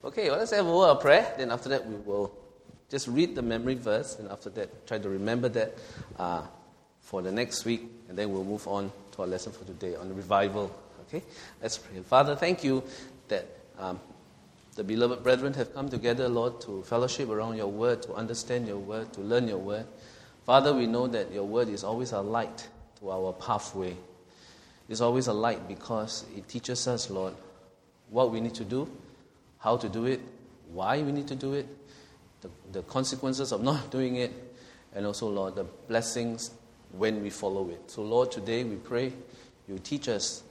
Okay, well, let's have a word of prayer. Then after that, we will just read the memory verse. And after that, try to remember that for the next week. And then we'll move on to our lesson for today on revival. Okay, let's pray. Father, thank you that the beloved brethren have come together, Lord, to fellowship around your word, to understand your word, to learn your word. Father, we know that your word is always a light to our pathway. It's always a light because it teaches us, Lord, what we need to do, how to do it, why we need to do it, the consequences of not doing it, and also, Lord, the blessings when we follow it. So, Lord, today we pray you teach us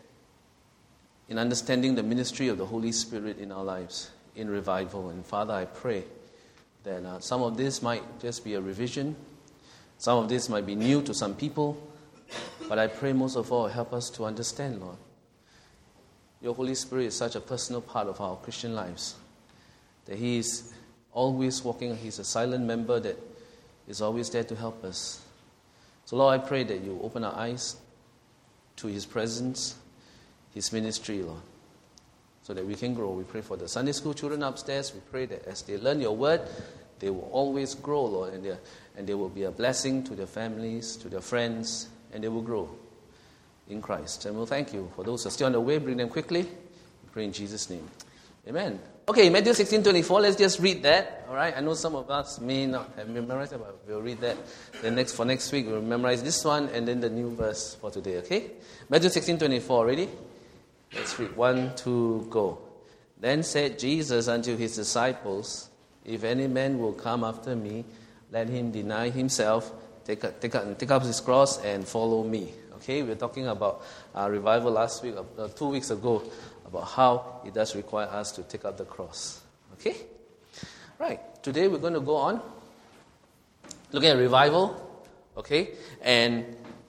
in understanding the ministry of the Holy Spirit in our lives, in revival. And Father, I pray that some of this might just be a revision, some of this might be new to some people, but I pray most of all, help us to understand, Lord. Your Holy Spirit is such a personal part of our Christian lives, that He is always walking. He's a silent member that is always there to help us. So, Lord, I pray that you open our eyes to His presence, His ministry, Lord, so that we can grow. We pray for the Sunday school children upstairs. We pray that as they learn your word, they will always grow, Lord, and they will be a blessing to their families, to their friends, and they will grow in Christ. And we'll thank you. For those who are still on the way, bring them quickly. We pray in Jesus' name. Amen. Okay, Matthew 16:24, let's just read that. All right, I know some of us may not have memorized it, but we'll read that. Then for next week, we'll memorize this one and then the new verse for today, okay? Matthew 16:24, ready? Let's read 1, 2, go. Then said Jesus unto his disciples, if any man will come after me, let him deny himself, take up his cross and follow me. Okay, we were talking about revival last week, 2 weeks ago, about how it does require us to take up the cross. Okay? Right, today we're going to go on looking at revival, okay? And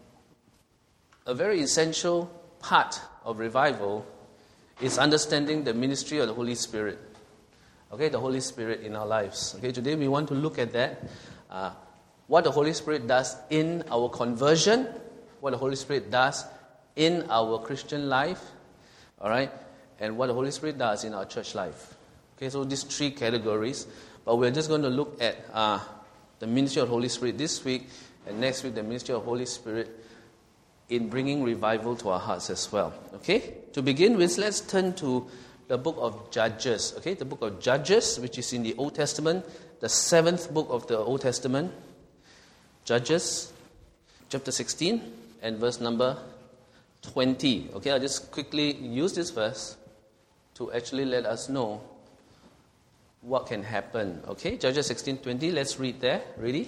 a very essential part of revival is understanding the ministry of the Holy Spirit. Okay, the Holy Spirit in our lives. Okay, today we want to look at that. What the Holy Spirit does in our conversion, what the Holy Spirit does in our Christian life, all right, and what the Holy Spirit does in our church life. Okay, so these three categories, but we're just going to look at the ministry of the Holy Spirit this week, and next week the ministry of the Holy Spirit in bringing revival to our hearts as well. Okay, to begin with, let's turn to the book of Judges. Okay, the book of Judges, which is in the Old Testament, the 7th book of the Old Testament. Judges, chapter 16, and verse number 20. Okay, I'll just quickly use this verse to actually let us know what can happen. Okay, Judges 16:20, let's read there. Ready?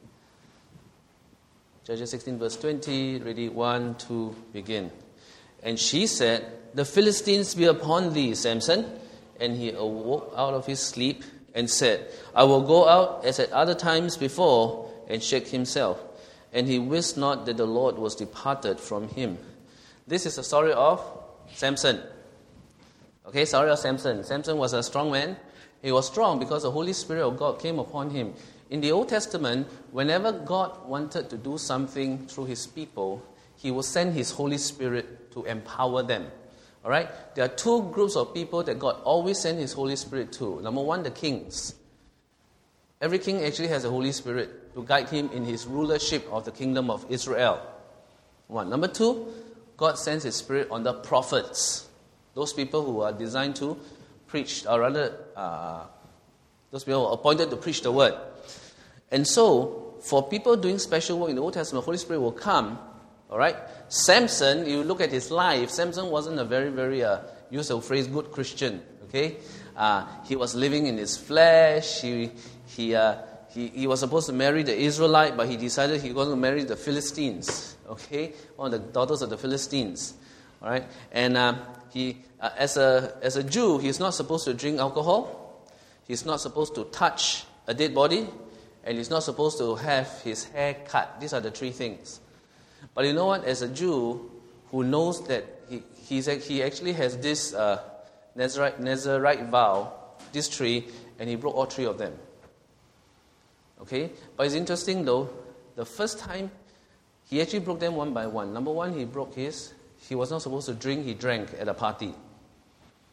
Judges 16, verse 20, ready, 1, 2, begin. And she said, the Philistines be upon thee, Samson. And he awoke out of his sleep and said, I will go out as at other times before, and shake himself. And he wist not that the Lord was departed from him. This is the story of Samson. Okay, story of Samson. Samson was a strong man. He was strong because the Holy Spirit of God came upon him. In the Old Testament, whenever God wanted to do something through his people, he will send his Holy Spirit to empower them. All right? There are two groups of people that God always sends his Holy Spirit to. Number one, the kings. Every king actually has a Holy Spirit to guide him in his rulership of the kingdom of Israel. One. Number two, God sends his Spirit on the prophets. Those people who are designed to preach, or rather, those people who are appointed to preach the word. And so, for people doing special work in the Old Testament, the Holy Spirit will come. All right? Samson, you look at his life, Samson wasn't a very, use the phrase, good Christian. Okay? He was living in his flesh. He was supposed to marry the Israelite, but he decided he was going to marry the Philistines. Okay? One of the daughters of the Philistines. All right? And he, as a Jew, he's not supposed to drink alcohol. He's not supposed to touch a dead body. And he's not supposed to have his hair cut. These are the three things. But you know what? As a Jew who knows that he actually has this Nazarite vow, these three, and he broke all three of them. Okay? But it's interesting though, the first time, he actually broke them one by one. Number one, he was not supposed to drink, he drank at a party.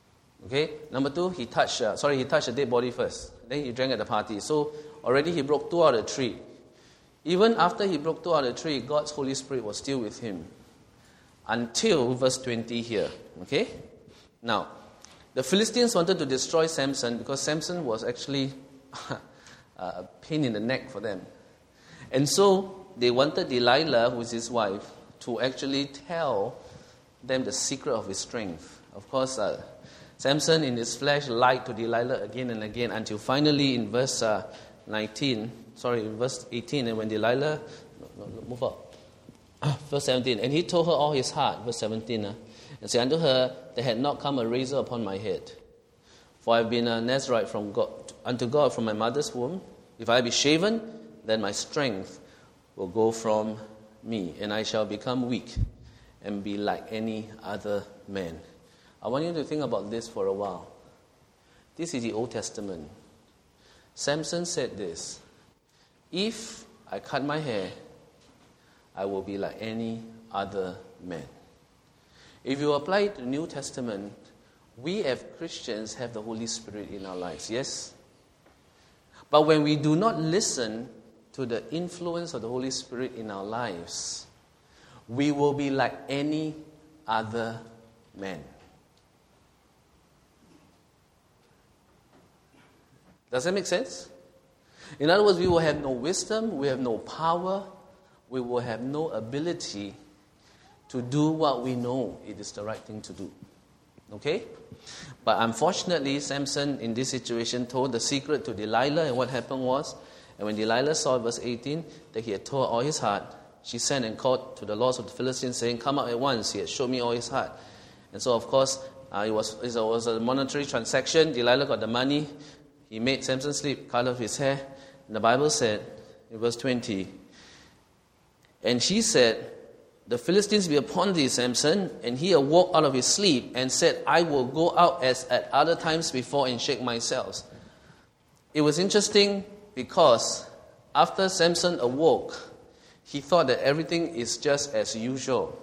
Okay? Number two, he touched a dead body first. Then he drank at the party. So already he broke 2 out of 3. Even after he broke 2 out of 3, God's Holy Spirit was still with him. Until verse 20 here. Okay? Now, the Philistines wanted to destroy Samson because Samson was actually a pain in the neck for them. And so they wanted Delilah, who is his wife, to actually tell them the secret of his strength. Of course, Samson in his flesh lied to Delilah again and again until finally in verse 18, and when Delilah, move up, verse 17, and he told her all his heart, verse 17, and said unto her, there had not come a razor upon my head, for I have been a Nazarite from God, unto God from my mother's womb. If I be shaven, then my strength will go from me, and I shall become weak and be like any other man. I want you to think about this for a while. This is the Old Testament. Samson said this, if I cut my hair, I will be like any other man. If you apply it to the New Testament, we as Christians have the Holy Spirit in our lives, yes? But when we do not listen to the influence of the Holy Spirit in our lives, we will be like any other man. Does that make sense? In other words, we will have no wisdom, we have no power, we will have no ability to do what we know it is the right thing to do. Okay? But unfortunately, Samson in this situation told the secret to Delilah, and what happened was, and when Delilah saw verse 18, that he had told all his heart, she sent and called to the lords of the Philistines, saying, come out at once, he had showed me all his heart. And so, of course, it was a monetary transaction. Delilah got the money. He made Samson sleep, cut off his hair. And the Bible said, in verse 20, and she said, the Philistines be upon thee, Samson. And he awoke out of his sleep and said, I will go out as at other times before and shake myself. It was interesting because after Samson awoke, he thought that everything is just as usual.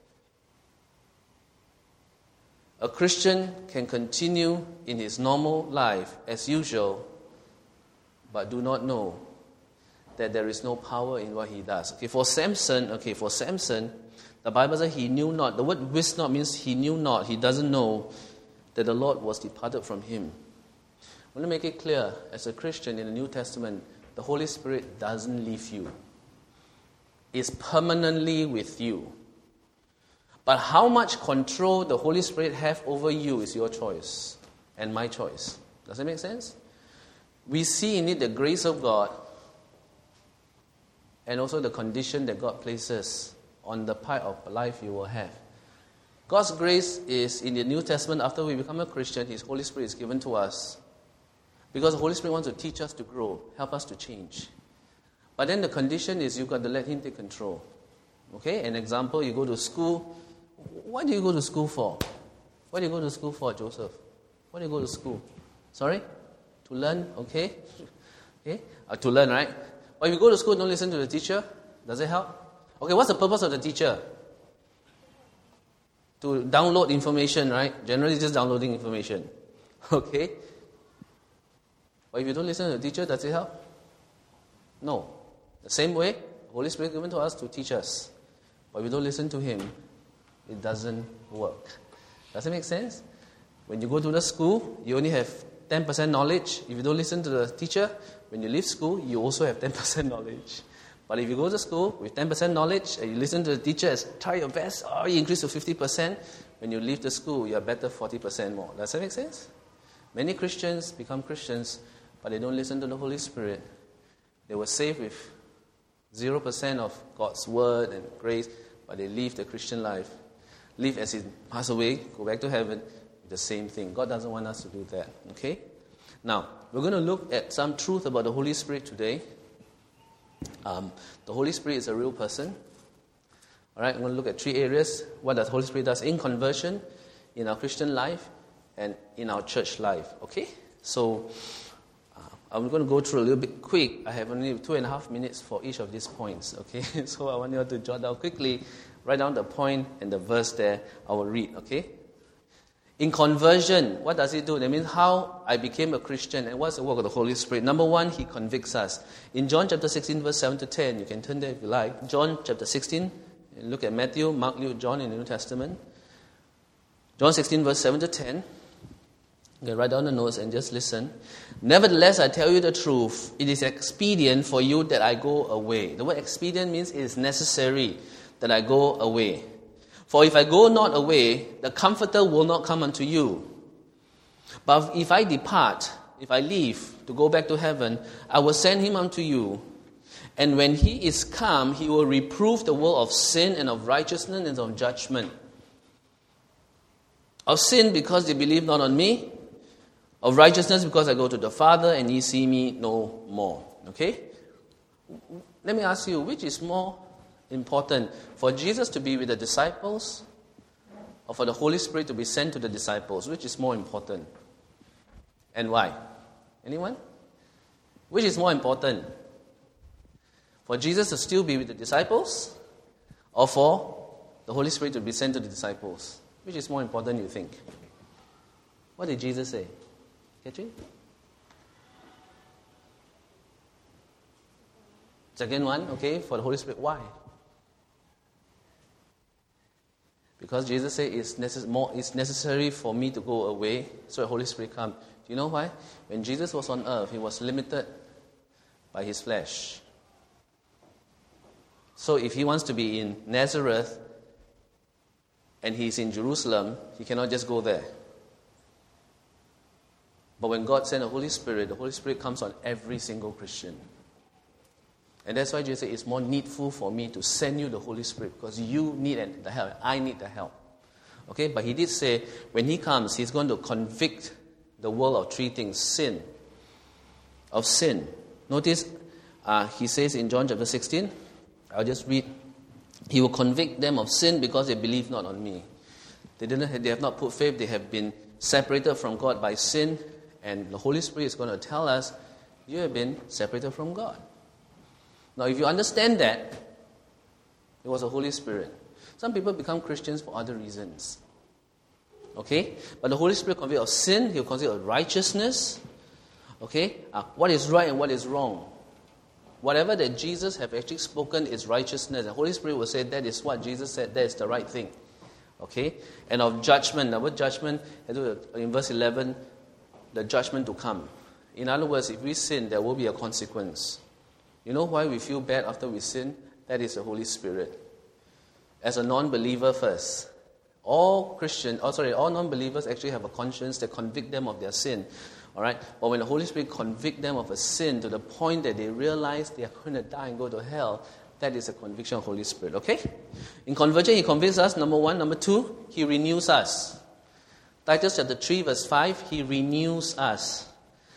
A Christian can continue in his normal life as usual, but do not know that there is no power in what he does. For Samson, the Bible says he knew not. The word wist not means he knew not. He doesn't know that the Lord was departed from him. I want to make it clear, as a Christian in the New Testament, the Holy Spirit doesn't leave you. It's permanently with you. But how much control the Holy Spirit have over you is your choice and my choice. Does that make sense? We see in it the grace of God and also the condition that God places on the part of life you will have. God's grace is in the New Testament. After we become a Christian, His Holy Spirit is given to us because the Holy Spirit wants to teach us to grow, help us to change. But then the condition is you've got to let Him take control. Okay? An example, you go to school. What do you go to school for? What do you go to school for, Joseph? What do you go to school? Sorry? To learn? Okay? Okay? To learn, right? But if you go to school and don't listen to the teacher, does it help? Okay, what's the purpose of the teacher? To download information, right? Generally just downloading information. Okay? But if you don't listen to the teacher, does it help? No. The same way, the Holy Spirit is given to us to teach us. But if we don't listen to Him, it doesn't work. Does it make sense? When you go to the school, you only have 10% knowledge. If you don't listen to the teacher, when you leave school, you also have 10% knowledge. But if you go to school with 10% knowledge and you listen to the teacher and try your best, you increase to 50%, when you leave the school, you are better 40% more. Does that make sense? Many Christians become Christians, but they don't listen to the Holy Spirit. They were saved with 0% of God's word and grace, but they live the Christian life. Live as He pass away, go back to heaven, the same thing. God doesn't want us to do that. Okay? Now, we're going to look at some truth about the Holy Spirit today. The Holy Spirit is a real person. All right, I'm going to look at 3 areas. What the Holy Spirit does in conversion, in our Christian life, and in our church life. Okay? So, I'm going to go through a little bit quick. I have only 2.5 minutes for each of these points. Okay? So, I want you to jot down quickly, write down the point and the verse there. I will read. Okay? In conversion, what does it do? That means how I became a Christian and what's the work of the Holy Spirit. Number one, He convicts us. In John chapter 16, verse 7 to 10, you can turn there if you like. John chapter 16, look at Matthew, Mark, Luke, John in the New Testament. John 16, verse 7 to 10. You can write down the notes and just listen. Nevertheless, I tell you the truth. It is expedient for you that I go away. The word expedient means it is necessary that I go away. For if I go not away, the Comforter will not come unto you. But if I depart, if I leave to go back to heaven, I will send him unto you. And when he is come, he will reprove the world of sin and of righteousness and of judgment. Of sin, because they believe not on me. Of righteousness, because I go to the Father and ye see me no more. Okay? Let me ask you, which is more important, for Jesus to be with the disciples or for the Holy Spirit to be sent to the disciples? Which is more important? And why? Anyone? Which is more important? For Jesus to still be with the disciples or for the Holy Spirit to be sent to the disciples? Which is more important, you think? What did Jesus say? Catch it? Second one, okay, for the Holy Spirit. Why? Because Jesus said it's necessary for me to go away so the Holy Spirit come. Do you know why? When Jesus was on earth, he was limited by his flesh. So if he wants to be in Nazareth and he's in Jerusalem, he cannot just go there. But when God sent the Holy Spirit comes on every single Christian. And that's why Jesus said it's more needful for me to send you the Holy Spirit because you need the help. I need the help. Okay, but he did say when he comes, he's going to convict the world of three things. Sin. Notice he says in John chapter 16, I'll just read. He will convict them of sin because they believe not on me. They have not put faith. They have been separated from God by sin. And the Holy Spirit is going to tell us, you have been separated from God. Now, if you understand that, it was the Holy Spirit. Some people become Christians for other reasons. Okay? But the Holy Spirit convicts of sin. He will convict of righteousness. Okay? What is right and what is wrong. Whatever that Jesus have actually spoken is righteousness. The Holy Spirit will say that is what Jesus said. That is the right thing. Okay? And of judgment. The word judgment, in verse 11, the judgment to come. In other words, if we sin, there will be a consequence. You know why we feel bad after we sin? That is the Holy Spirit. As a non-believer first, all non-believers actually have a conscience that convict them of their sin. All right? But when the Holy Spirit convicts them of a sin to the point that they realize they are going to die and go to hell, that is a conviction of the Holy Spirit. Okay? In conversion, he convicts us, number one. Number two, he renews us. Titus chapter 3, verse 5, he renews us.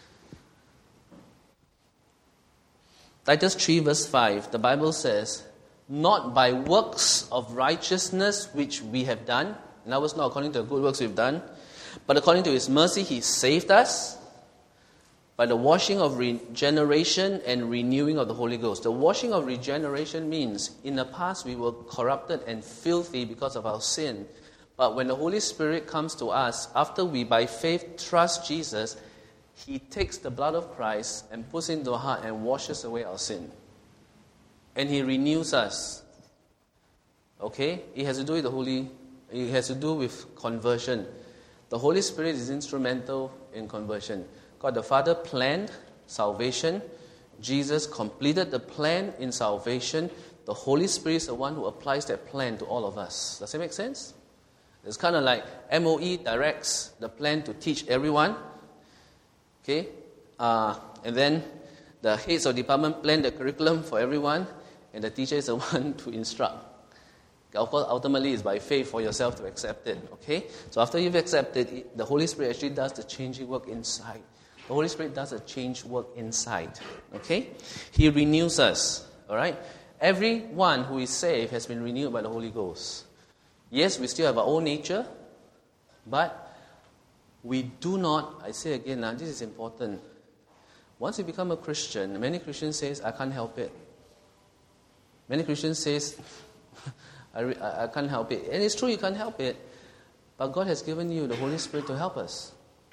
Titus 3 verse 5, the Bible says, not by works of righteousness which we have done, in other words, not according to the good works we've done, but according to his mercy he saved us by the washing of regeneration and renewing of the Holy Ghost. The washing of regeneration means in the past we were corrupted and filthy because of our sin. But when the Holy Spirit comes to us, after we by faith trust Jesus, he takes the blood of Christ and puts it into our heart and washes away our sin. And he renews us. Okay? It has to do with conversion. The Holy Spirit is instrumental in conversion. God the Father planned salvation. Jesus completed the plan in salvation. The Holy Spirit is the one who applies that plan to all of us. Does that make sense? It's kind of like MOE directs the plan to teach everyone. Okay, and then the heads of department plan the curriculum for everyone, and the teacher is the one to instruct. Of course, ultimately, it's by faith for yourself to accept it. Okay, so after you've accepted it, the Holy Spirit actually does the changing work inside. The Holy Spirit does a change work inside. Okay, he renews us. All right, everyone who is saved has been renewed by the Holy Ghost. Yes, we still have our own nature, but we do not, I say again now, this is important. Once you become a Christian, many Christians say, I can't help it. Many Christians say, I can't help it. And it's true, you can't help it. But God has given you the Holy Spirit to help us.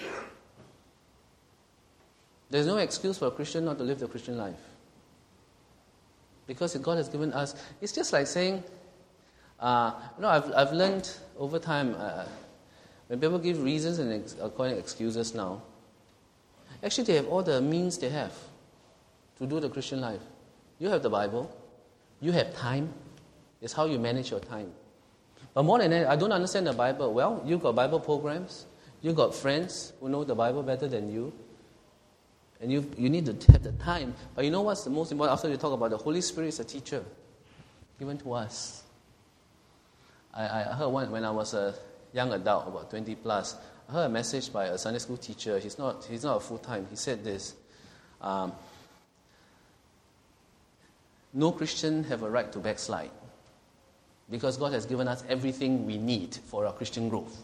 There's no excuse for a Christian not to live the Christian life. Because God has given us, it's just like saying, I've learned over time, when people give reasons and calling excuses now, actually they have all the means they have to do the Christian life. You have the Bible, you have time, it's how you manage your time. But more than that, I don't understand the Bible. Well, you've got Bible programs, you've got friends who know the Bible better than you, and you need to have the time. But you know what's the most important? After we talk about the Holy Spirit is a teacher given to us. I heard one when I was a young adult, about 20 plus. I heard a message by a Sunday school teacher. He's not a full-time. He said this: no Christian have a right to backslide, because God has given us everything we need for our Christian growth.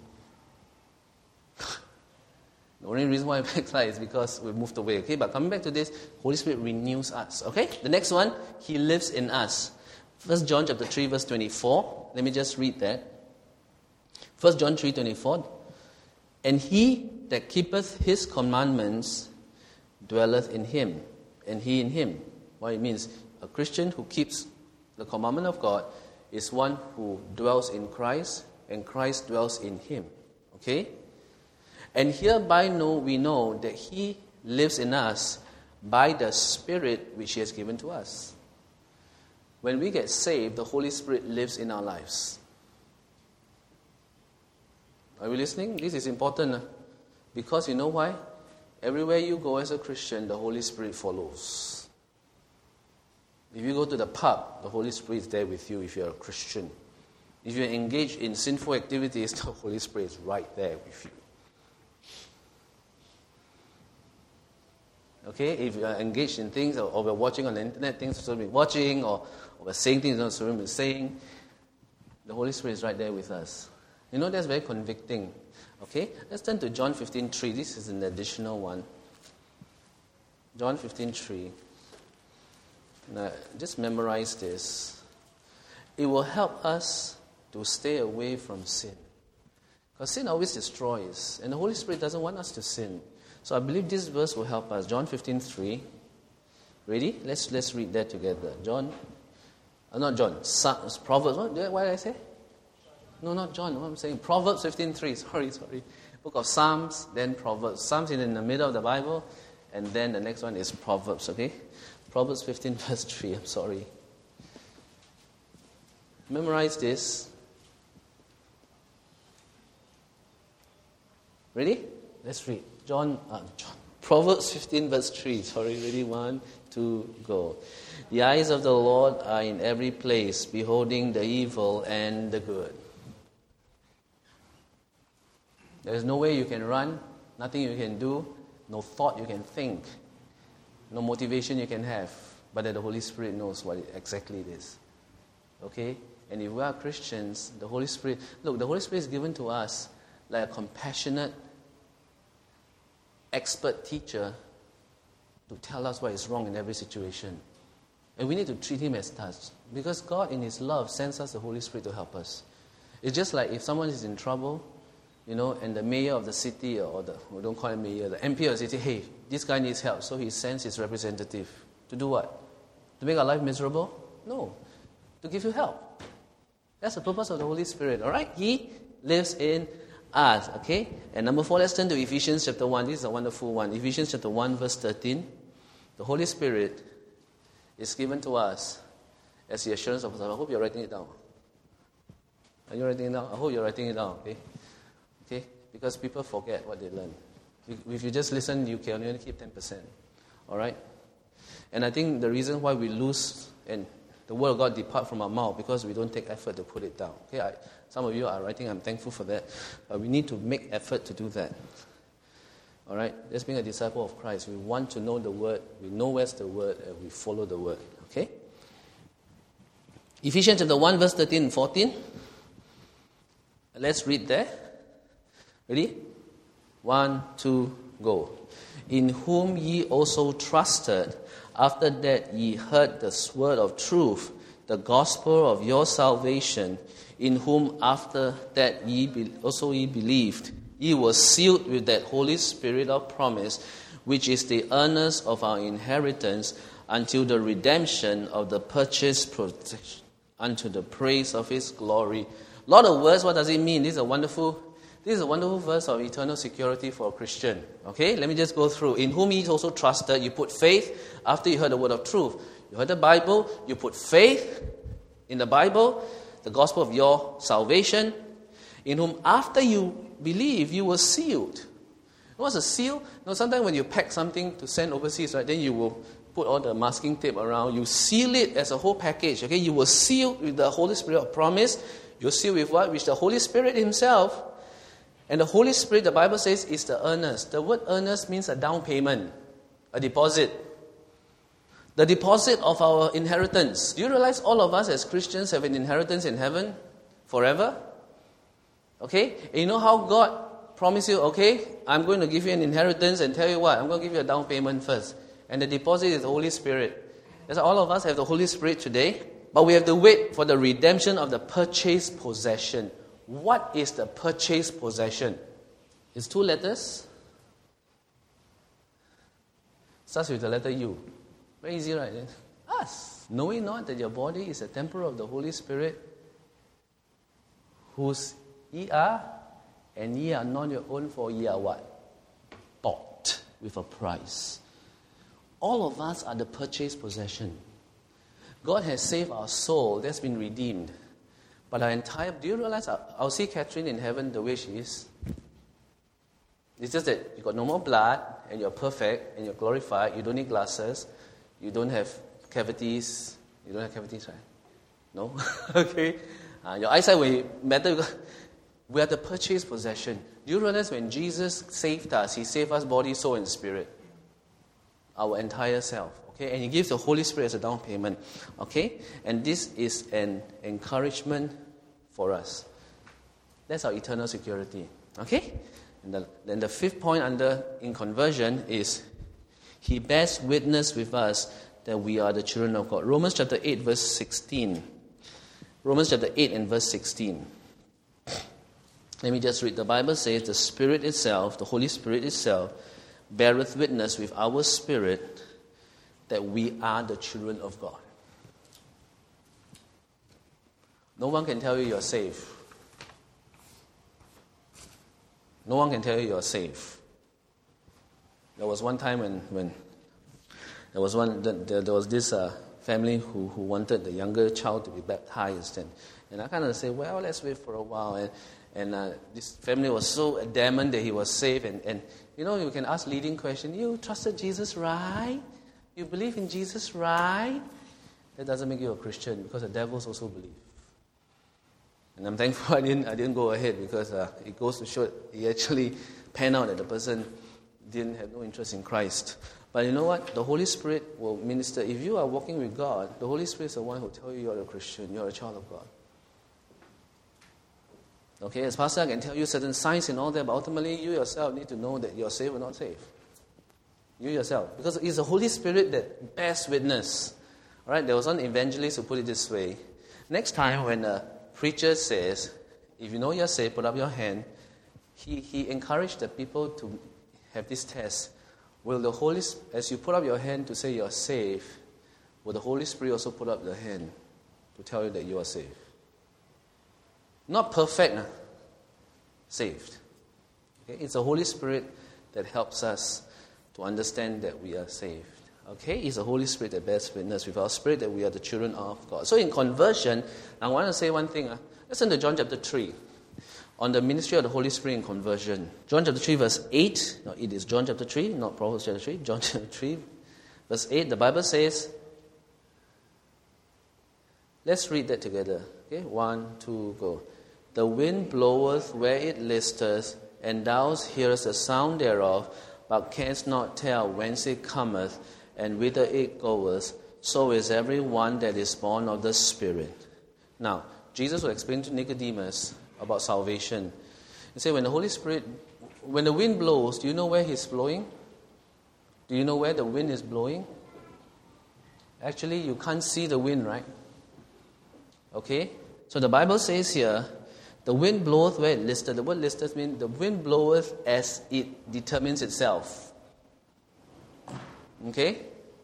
The only reason why we backslide is because we moved away. Okay, but coming back to this, Holy Spirit renews us. Okay, the next one, He lives in us. 1 John chapter 3, verse 24. Let me just read that. 1 John 3:24. And he that keepeth His commandments dwelleth in Him, and He in him. What it means, a Christian who keeps the commandment of God is one who dwells in Christ, and Christ dwells in him. Okay? And hereby we know that He lives in us by the Spirit which He has given to us. When we get saved, the Holy Spirit lives in our lives. Are you listening? This is important, because you know why? Everywhere you go as a Christian, the Holy Spirit follows. If you go to the pub, the Holy Spirit is there with you if you're a Christian. If you're engaged in sinful activities, the Holy Spirit is right there with you. Okay, if you are engaged in things, or we're watching on the internet, things we're supposed to be watching, or we're saying things we're not supposed to be saying, the Holy Spirit is right there with us. You know, that's very convicting. Okay, let's turn to John 15:3. This is an additional one. John 15:3. Now, just memorize this. It will help us to stay away from sin. Because sin always destroys, and the Holy Spirit doesn't want us to sin. So I believe this verse will help us. John 15:3. Ready? Let's read that together. Proverbs. What did I say? No, not John. What I'm saying, Proverbs 15:3. Sorry. Book of Psalms, then Proverbs. Psalms is in the middle of the Bible, and then the next one is Proverbs. Okay, Proverbs 15 verse 3. I'm sorry. Memorize this. Ready? Let's read. Proverbs 15 verse 3. Sorry, ready? 1, 2, go. The eyes of the Lord are in every place, beholding the evil and the good. There is no way you can run, nothing you can do, no thought you can think, no motivation you can have, but that the Holy Spirit knows what exactly it is. Okay? And if we are Christians, the Holy Spirit is given to us like a compassionate, expert teacher to tell us what is wrong in every situation. And we need to treat Him as such, because God in His love sends us the Holy Spirit to help us. It's just like if someone is in trouble, and the mayor of the city, we don't call him mayor, the MP of the city, hey, this guy needs help. So he sends his representative to do what? To make our life miserable? No. To give you help. That's the purpose of the Holy Spirit, all right? He lives in us, okay? And number 4, let's turn to Ephesians chapter 1. This is a wonderful one. Ephesians chapter 1, verse 13. The Holy Spirit is given to us as the assurance of us. I hope you're writing it down. Are you writing it down? I hope you're writing it down, okay? Okay? Because people forget what they learn. If you just listen, you can only keep 10%. All right? And I think the reason why we lose and the word of God depart from our mouth, because we don't take effort to put it down. Okay? Some of you are writing, I'm thankful for that. But we need to make effort to do that. All right? Just being a disciple of Christ, we want to know the word, we know where's the word, and we follow the word. Okay? Ephesians chapter 1, verse 13 and 14. Let's read there. Ready? 1, 2, go. In whom ye also trusted, after that ye heard the word of truth, the gospel of your salvation, in whom after that also ye believed, ye were sealed with that Holy Spirit of promise, which is the earnest of our inheritance until the redemption of the purchased possession, unto the praise of his glory. A lot of words, what does it mean? This is a wonderful verse of eternal security for a Christian. Okay, let me just go through. In whom ye also trusted, you put faith after you heard the word of truth. You heard the Bible, you put faith in the Bible, the gospel of your salvation, in whom after you believe, you were sealed. What's a seal? No, sometimes when you pack something to send overseas, right, then you will put all the masking tape around. You seal it as a whole package. Okay, you were sealed with the Holy Spirit of promise. You're sealed with what? With the Holy Spirit himself. And the Holy Spirit, the Bible says, is the earnest. The word earnest means a down payment, a deposit. The deposit of our inheritance. Do you realize all of us as Christians have an inheritance in heaven forever? Okay? And you know how God promised you, okay, I'm going to give you an inheritance and tell you what, I'm going to give you a down payment first. And the deposit is the Holy Spirit. That's why all of us have the Holy Spirit today. But we have to wait for the redemption of the purchased possession. What is the purchased possession? It's 2 letters. Starts with the letter U. Very easy, right? Us. Knowing not that your body is a temple of the Holy Spirit, whose ye are, and ye are not your own, for ye are what? Bought with a price. All of us are the purchased possession. God has saved our soul. That's been redeemed. But do you realize I'll see Catherine in heaven the way she is? It's just that you got no more blood, and you're perfect, and you're glorified. You don't need glasses. You don't have cavities. You don't have cavities, right? No? Okay. Your eyesight will matter because we are the purchased possession. Do you realize when Jesus saved us, he saved us body, soul, and spirit? Our entire self. Okay? And he gives the Holy Spirit as a down payment. Okay? And this is an encouragement for us. That's our eternal security. Okay? And then the 5th point in conversion is he bears witness with us that we are the children of God. Romans chapter 8 verse 16. Romans chapter 8 and verse 16. Let me just read. The Bible says, the Spirit itself, the Holy Spirit itself, beareth witness with our spirit that we are the children of God. No one can tell you you're safe. No one can tell you you're safe. There was one time when there was this family who wanted the younger child to be baptized, and I kind of said, well, let's wait for a while. And this family was so adamant that he was saved. And you know, you can ask leading question. You trusted Jesus, right? You believe in Jesus, right? That doesn't make you a Christian because the devils also believe. And I'm thankful I didn't go ahead because it goes to show it actually panned out that the person didn't have no interest in Christ. But you know what? The Holy Spirit will minister. If you are walking with God, the Holy Spirit is the one who will tell you you're a Christian, you're a child of God. Okay, as pastor, I can tell you certain signs and all that, but ultimately you yourself need to know that you're saved or not saved. You yourself. Because it's the Holy Spirit that bears witness. All right, there was one evangelist who put it this way. Next time when a preacher says, if you know you're saved, put up your hand, he encouraged the people to have this test. Will the Holy Spirit, as you put up your hand to say you're saved, will the Holy Spirit also put up the hand to tell you that you are saved? Not perfect, saved. Okay? It's the Holy Spirit that helps us to understand that we are saved. Okay? It's the Holy Spirit that bears witness with our spirit that we are the children of God. So in conversion, I want to say one thing. Listen to John chapter 3. On the ministry of the Holy Spirit in conversion. John chapter 3 verse 8. No, it is John chapter 3, not Proverbs chapter 3. John chapter 3 verse 8. The Bible says, let's read that together. Okay? 1, 2, go. The wind bloweth where it listeth, and thou hearest the sound thereof, but canst not tell whence it cometh, and whither it goeth. So is every one that is born of the Spirit. Now, Jesus will explain to Nicodemus about salvation. He said, when the wind blows, do you know where he's blowing? Do you know where the wind is blowing? Actually, you can't see the wind, right? Okay? So the Bible says here, the wind bloweth where it listeth. The word listeth means the wind bloweth as it determines itself. Okay?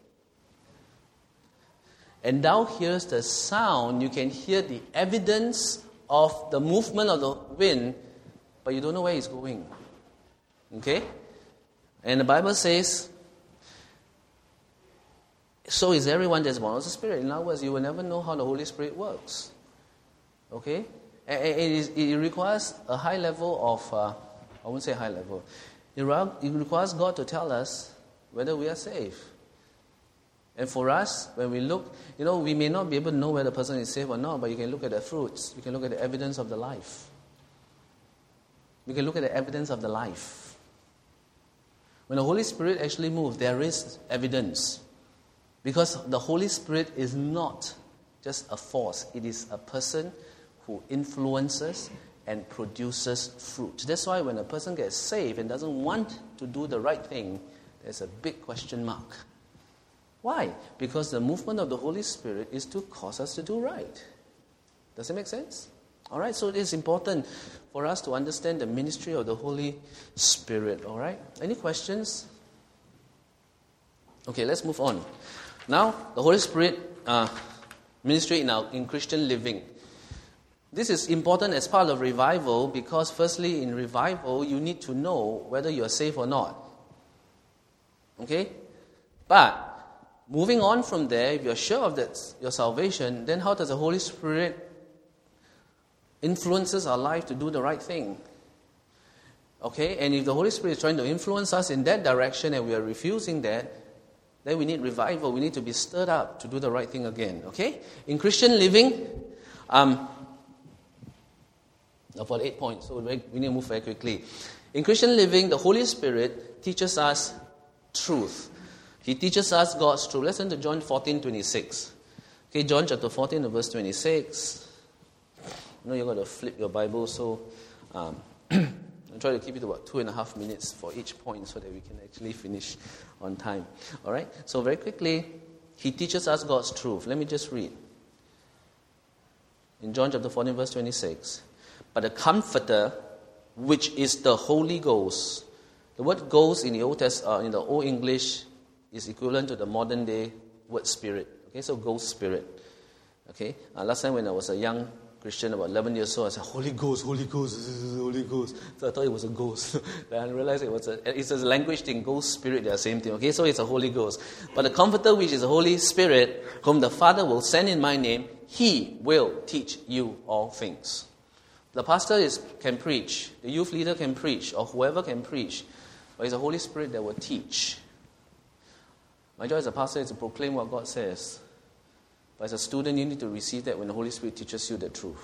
And thou hearest the sound, you can hear the evidence of the movement of the wind, but you don't know where it's going. Okay? And the Bible says, so is everyone that's born of the Spirit. In other words, you will never know how the Holy Spirit works. Okay? It requires a high level of, I won't say high level. It requires God to tell us whether we are saved. And for us, when we look, we may not be able to know whether the person is saved or not, but you can look at the fruits. You can look at the evidence of the life. You can look at the evidence of the life. When the Holy Spirit actually moves, there is evidence. Because the Holy Spirit is not just a force. It is a person who influences and produces fruit. That's why when a person gets saved and doesn't want to do the right thing, there's a big question mark. Why? Because the movement of the Holy Spirit is to cause us to do right. Does it make sense? All right, so it is important for us to understand the ministry of the Holy Spirit. All right, any questions? Okay, let's move on. Now, the Holy Spirit ministry in Christian living. This is important as part of revival because, firstly, in revival, you need to know whether you are saved or not. Okay? But moving on from there, if you're sure of that, your salvation, then how does the Holy Spirit influences our life to do the right thing? Okay? And if the Holy Spirit is trying to influence us in that direction and we are refusing that, then we need revival. We need to be stirred up to do the right thing again. Okay? In Christian living, I've got 8 points, so we need to move very quickly. In Christian living, the Holy Spirit teaches us truth. He teaches us God's truth. Listen to John 14:26. Okay, John chapter 14, verse 26. You've got to flip your Bible, so I'll try to keep it about 2.5 minutes for each point so that we can actually finish on time. All right? So very quickly, he teaches us God's truth. Let me just read. In John chapter 14, verse 26. But the Comforter, which is the Holy Ghost. The word ghost in the Old English is equivalent to the modern day word spirit. Okay, so ghost spirit. Okay, last time when I was a young Christian, about 11 years old, I said, Holy Ghost, Holy Ghost, this is the Holy Ghost. So I thought it was a ghost. Then I realized it's a language thing, ghost, spirit, they are the same thing. Okay, so it's a Holy Ghost. But the Comforter, which is the Holy Spirit, whom the Father will send in my name, he will teach you all things. The pastor can preach, the youth leader can preach, or whoever can preach, but it's the Holy Spirit that will teach. My job as a pastor is to proclaim what God says. But as a student, you need to receive that when the Holy Spirit teaches you the truth.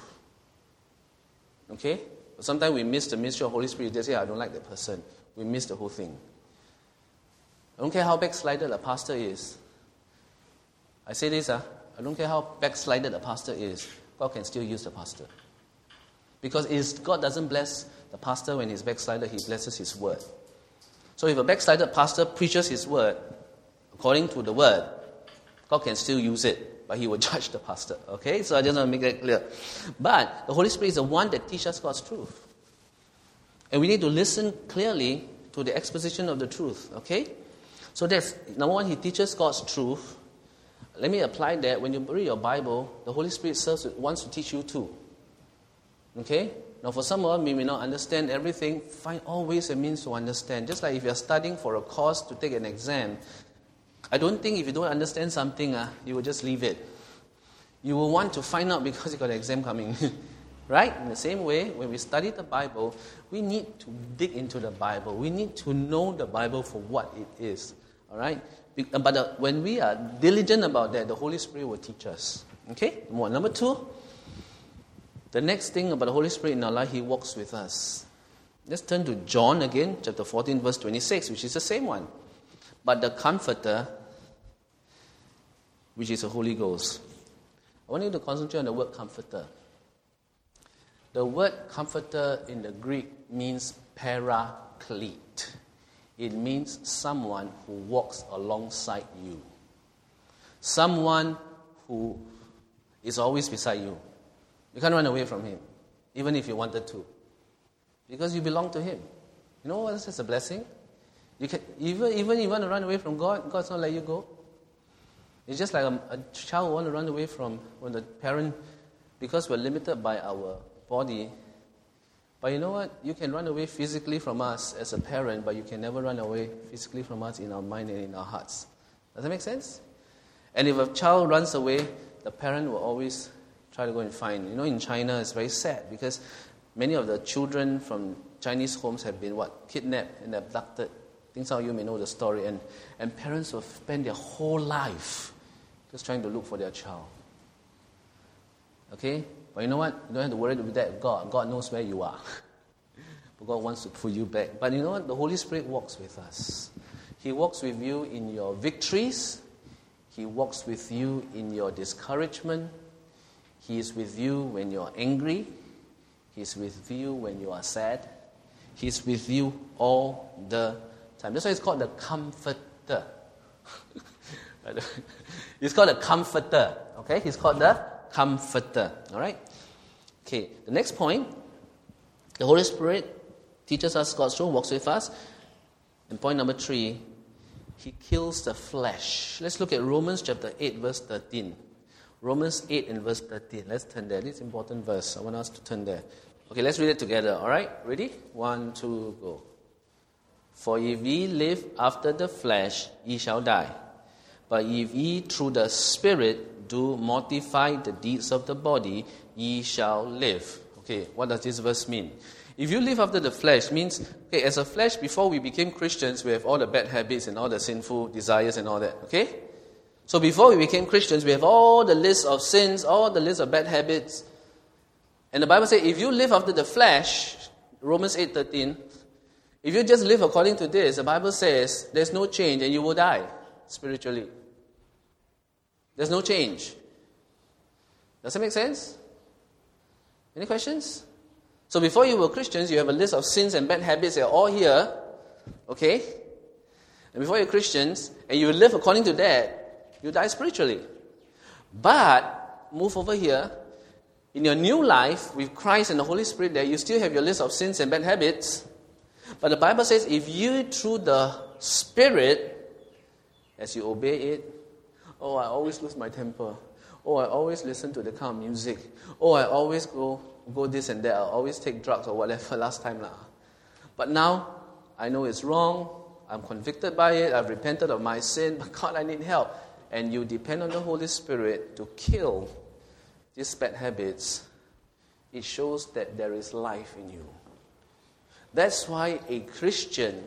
Okay? But sometimes we miss the ministry of the Holy Spirit. They say, I don't like that person. We miss the whole thing. I don't care how backslided a pastor is. I say this, I don't care how backslided a pastor is. God can still use the pastor. Because God doesn't bless the pastor when he's backslided, he blesses his word. So if a backslided pastor preaches his word, according to the word, God can still use it, but he will judge the pastor. Okay? So I just want to make that clear. But the Holy Spirit is the one that teaches us God's truth. And we need to listen clearly to the exposition of the truth. Okay? So that's, number one, he teaches God's truth. Let me apply that. When you read your Bible, the Holy Spirit wants to teach you too. Okay? Now for some of us, we may not understand everything. Find all ways and means to understand. Just like if you're studying for a course to take an exam, I don't think if you don't understand something, you will just leave it. You will want to find out because you got an exam coming. Right? In the same way, when we study the Bible, we need to dig into the Bible. We need to know the Bible for what it is. All right? But when we are diligent about that, the Holy Spirit will teach us. Okay? Number two, the next thing about the Holy Spirit in our life, he walks with us. Let's turn to John again, chapter 14, verse 26, which is the same one. But the Comforter, which is the Holy Ghost. I want you to concentrate on the word comforter. The word comforter in the Greek means paraclete. It means someone who walks alongside you. Someone who is always beside you. You can't run away from Him, even if you wanted to, because you belong to Him. You know what is a blessing? You can even you want to run away from God, God's not let you go. It's just like a child who want to run away from when the parent, because we're limited by our body. But you know what? You can run away physically from us as a parent, but you can never run away physically from us in our mind and in our hearts. Does that make sense? And if a child runs away, the parent will always try to go and find. You know, in China, it's very sad because many of the children from Chinese homes have been kidnapped and abducted. I think some of you may know the story. And parents will spend their whole life just trying to look for their child. Okay? But you know what? You don't have to worry about that. God knows where you are. But God wants to pull you back. But you know what? The Holy Spirit walks with us. He walks with you in your victories. He walks with you in your discouragement. He is with you when you're angry. He's with you when you are sad. He's with you all the time. That's why it's called the Comforter. He's called the Comforter. Okay? He's called the Comforter. All right? Okay. The next point, the Holy Spirit teaches us God's truth, walks with us. And point number 3, He kills the flesh. Let's look at Romans chapter 8, verse 13. Romans 8 and verse 13. Let's turn there. This is an important verse. I want us to turn there. Okay, let's read it together. All right? Ready? 1, 2, go. For if ye live after the flesh, ye shall die. But if ye through the Spirit do mortify the deeds of the body, ye shall live. Okay, what does this verse mean? If you live after the flesh, means, okay, as a flesh, before we became Christians, we have all the bad habits and all the sinful desires and all that, okay? So before we became Christians, we have all the list of sins, all the list of bad habits. And the Bible says, if you live after the flesh, Romans 8:13, if you just live according to this, the Bible says, there's no change and you will die spiritually. There's no change. Does that make sense? Any questions? So before you were Christians, you have a list of sins and bad habits. They're all here. Okay? And before you're Christians, and you live according to that, you die spiritually. But, move over here. In your new life, with Christ and the Holy Spirit there, you still have your list of sins and bad habits. But the Bible says, if you, through the Spirit, as you obey it, oh, I always lose my temper. Oh, I always listen to the kind of music. Oh, I always go this and that. I always take drugs or whatever last time. But now, I know it's wrong. I'm convicted by it. I've repented of my sin. But God, I need help. And you depend on the Holy Spirit to kill these bad habits. It shows that there is life in you. That's why a Christian,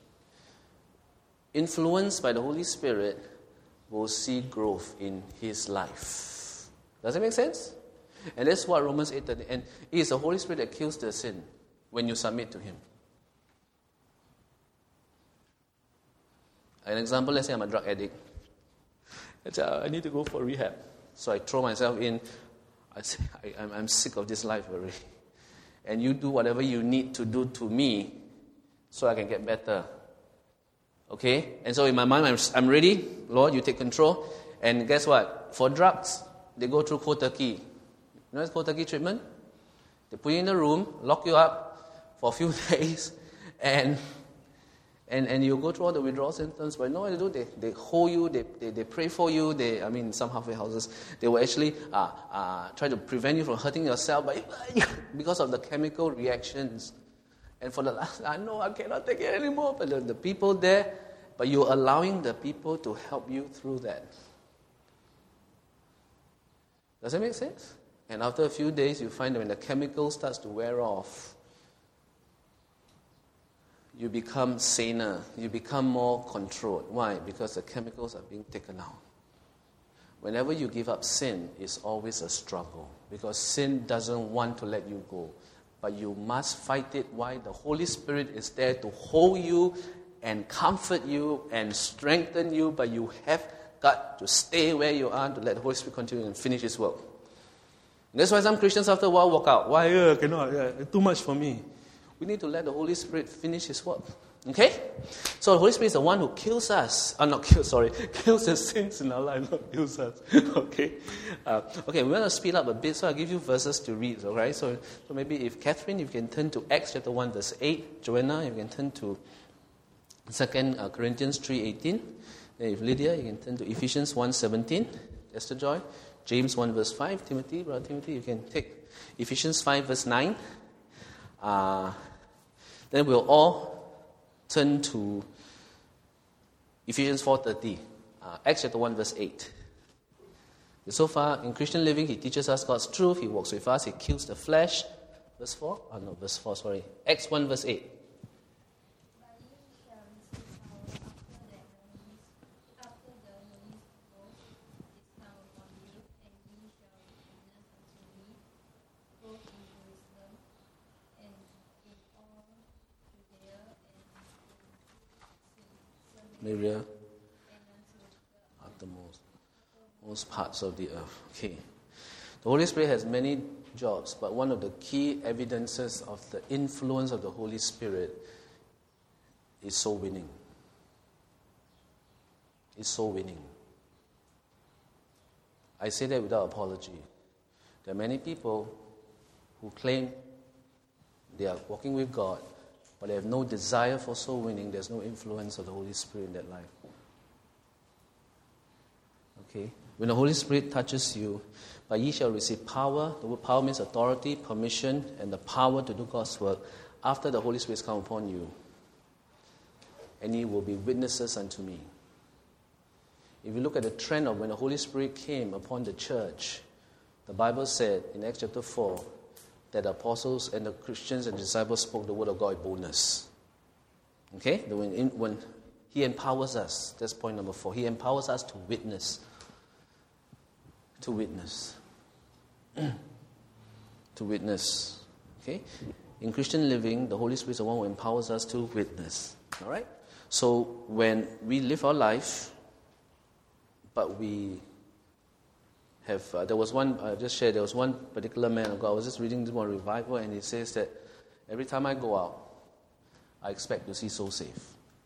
influenced by the Holy Spirit, will see growth in his life. Does that make sense? And that's what Romans 8:30. And it is the Holy Spirit that kills the sin when you submit to Him. An example, let's say I'm a drug addict. I need to go for rehab. So I throw myself in. I say, I'm sick of this life already. And you do whatever you need to do to me so I can get better. Okay? And so in my mind, I'm ready. Lord, you take control. And guess what? For drugs, they go through cold turkey. You know what's cold turkey treatment? They put you in a room, lock you up for a few days, and you go through all the withdrawal symptoms. But you know what they do? They hold you, they pray for you. In some halfway houses, they will actually try to prevent you from hurting yourself because of the chemical reactions. And for the last, I know I cannot take it anymore. But the people there, but you're allowing the people to help you through that. Does that make sense? And after a few days, you find that when the chemical starts to wear off, you become saner. You become more controlled. Why? Because the chemicals are being taken out. Whenever you give up sin, it's always a struggle. Because sin doesn't want to let you go. But you must fight it. Why? The Holy Spirit is there to hold you and comfort you and strengthen you. But you have got to stay where you are to let the Holy Spirit continue and finish His work. And that's why some Christians after a while walk out. Why? Cannot. Too much for me. We need to let the Holy Spirit finish His work. Okay? So the Holy Spirit is the one who kills us. Kills the sins in our life, not kills us. Okay? Okay, we're going to speed up a bit, so I'll give you verses to read, all right? So maybe if Catherine, you can turn to Acts chapter 1, verse 8. Joanna, you can turn to 2 Corinthians 3:18. Then if Lydia, you can turn to Ephesians 1:17. Esther Joy, James 1, verse 5. Timothy, Brother Timothy, you can take Ephesians 5, verse 9. Then we'll all turn to Ephesians 4:30, Acts chapter 1, verse 8. So far, in Christian living, he teaches us God's truth, he walks with us, he kills the flesh. Verse 4? Verse 4, sorry. Acts 1, verse 8. Area at the most parts of the earth. Okay. The Holy Spirit has many jobs, but one of the key evidences of the influence of the Holy Spirit is soul winning. Is soul winning. I say that without apology. There are many people who claim they are walking with God, but they have no desire for soul winning. There's no influence of the Holy Spirit in that life. Okay? When the Holy Spirit touches you, but ye shall receive power. The word power means authority, permission, and the power to do God's work after the Holy Spirit has come upon you. And ye will be witnesses unto me. If you look at the trend of when the Holy Spirit came upon the church, the Bible said in Acts chapter 4, that the apostles and the Christians and disciples spoke the word of God with boldness. Okay? When he empowers us, that's point number 4. He empowers us to witness. To witness. To witness. Okay? In Christian living, the Holy Spirit is the one who empowers us to witness. Alright? So when we live our life, but we have, there was one particular man of God. I was just reading this one revival, and he says that every time I go out, I expect to see souls saved.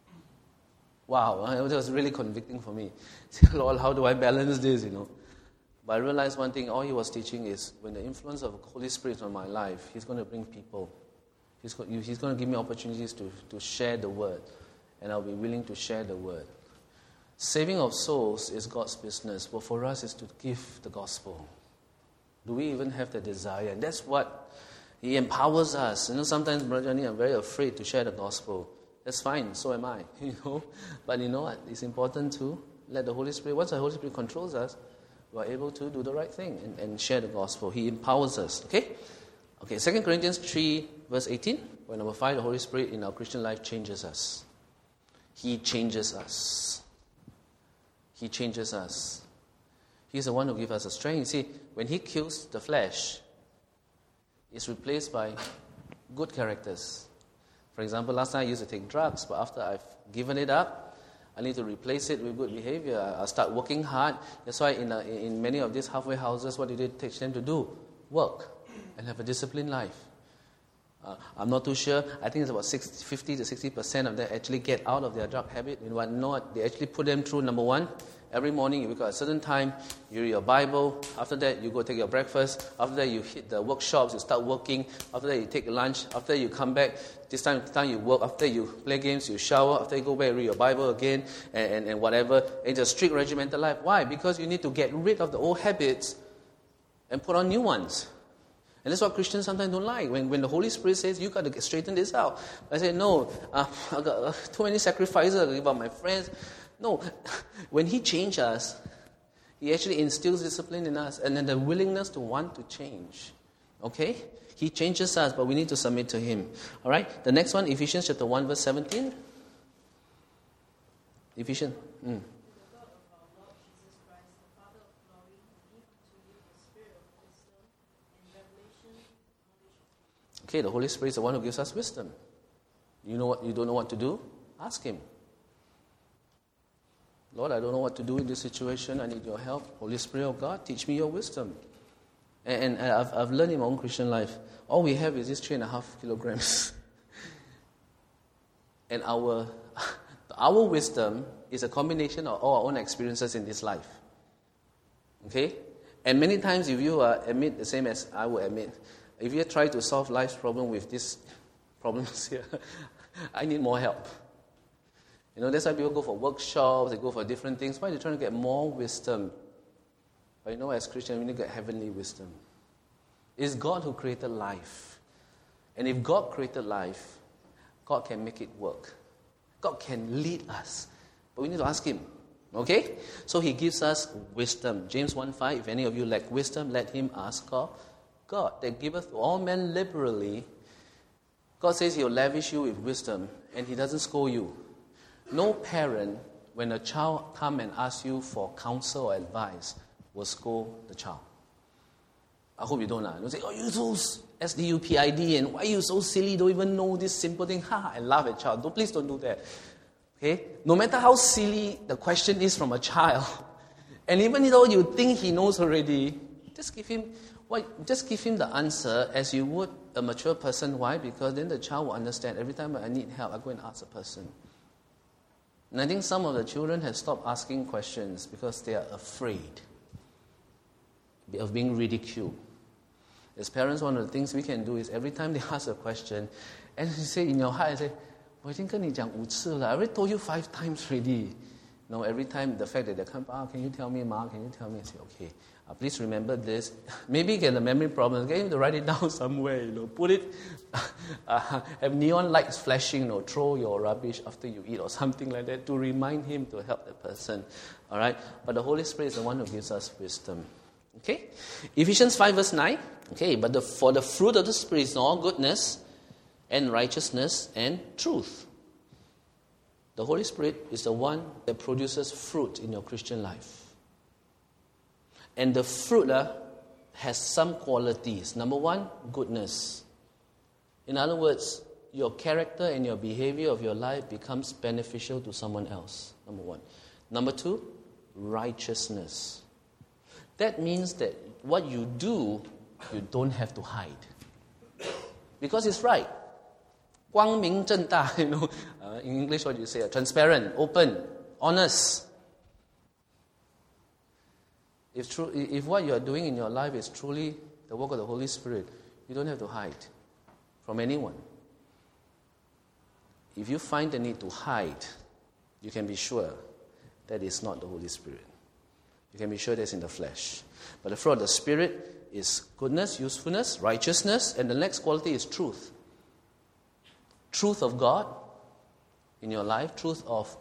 Wow, it was really convicting for me. Lord, how do I balance this, But I realized one thing, all he was teaching is when the influence of the Holy Spirit is on my life, he's going to bring people. He's going to give me opportunities to share the word, and I'll be willing to share the word. Saving of souls is God's business, but for us is to give the gospel. Do we even have the desire? And that's what he empowers us. Sometimes, Brother Johnny, I'm very afraid to share the gospel. That's fine, so am I. But you know what? It's important to let the Holy Spirit, once the Holy Spirit controls us, we are able to do the right thing and share the gospel. He empowers us. Okay, 2 Corinthians 3, verse 18. Point number 5, the Holy Spirit in our Christian life changes us. He changes us. He changes us. He's the one who gives us the strength. You see, when he kills the flesh, it's replaced by good characters. For example, last time I used to take drugs, but after I've given it up, I need to replace it with good behavior. I'll start working hard. That's why in many of these halfway houses, what do they teach them to do? Work and have a disciplined life. I'm not too sure. I think it's about 50 to 60% of them actually get out of their drug habit. And what not, they actually put them through, number 1, every morning you wake up at a certain time, you read your Bible. After that, you go take your breakfast. After that, you hit the workshops, you start working. After that, you take lunch. After that, you come back. This time you work. After that, you play games, you shower. After you go back and read your Bible again and whatever. It's a strict regimental life. Why? Because you need to get rid of the old habits and put on new ones. And that's what Christians sometimes don't like. When the Holy Spirit says, you got to straighten this out. I say, no, I got too many sacrifices I give up my friends. No, when he changes us, he actually instills discipline in us and then the willingness to want to change. Okay? He changes us, but we need to submit to him. All right? The next one, Ephesians chapter 1, verse 17. Ephesians. Okay, the Holy Spirit is the one who gives us wisdom. You don't know what to do? Ask him. Lord, I don't know what to do in this situation. I need your help. Holy Spirit of God, teach me your wisdom. And I've learned in my own Christian life, all we have is this 3.5 kilograms. And our wisdom is a combination of all our own experiences in this life. Okay? And many times if you admit the same as I will admit, if you try to solve life's problem with these problems here, I need more help. That's why people go for workshops, they go for different things. Why? They're trying to get more wisdom. But as Christians, we need to get heavenly wisdom. It's God who created life. And if God created life, God can make it work. God can lead us. But we need to ask Him. Okay? So He gives us wisdom. James 1:5, if any of you lack wisdom, let him ask God. God that giveth to all men liberally. God says He'll lavish you with wisdom, and He doesn't scold you. No parent, when a child come and asks you for counsel or advice, will scold the child. I hope you don't. Don't say, you're so S-D-U-P-I-D, and why are you so silly, don't even know this simple thing. I laugh at child. Please don't do that. Okay? No matter how silly the question is from a child, and even though you think he knows already, just give him the answer as you would a mature person. Why? Because then the child will understand. Every time I need help, I go and ask the person. And I think some of the children have stopped asking questions because they are afraid of being ridiculed. As parents, one of the things we can do is every time they ask a question, and you say in your heart, I say, 我已经跟你讲5次了. I already told you 5 times already. Every time the fact that they come, can you tell me, Ma? Can you tell me? I say, okay, please remember this. Maybe get a memory problem. Get him to write it down somewhere. Put it, have neon lights flashing. Throw your rubbish after you eat or something like that to remind him to help the person. All right. But the Holy Spirit is the one who gives us wisdom. Okay. Ephesians 5 verse 9. Okay. But for the fruit of the Spirit is all goodness and righteousness and truth. The Holy Spirit is the one that produces fruit in your Christian life. And the fruit has some qualities. Number 1, goodness. In other words, your character and your behavior of your life becomes beneficial to someone else. Number 1. Number 2, righteousness. That means that what you do, you don't have to hide. Because it's right. 光明正大, in English what do you say? Transparent, open, honest. If what you are doing in your life is truly the work of the Holy Spirit, you don't have to hide from anyone. If you find the need to hide, you can be sure that is not the Holy Spirit. You can be sure that's in the flesh. But the fruit of the Spirit is goodness, usefulness, righteousness, and the next quality is truth. Truth of God in your life, truth of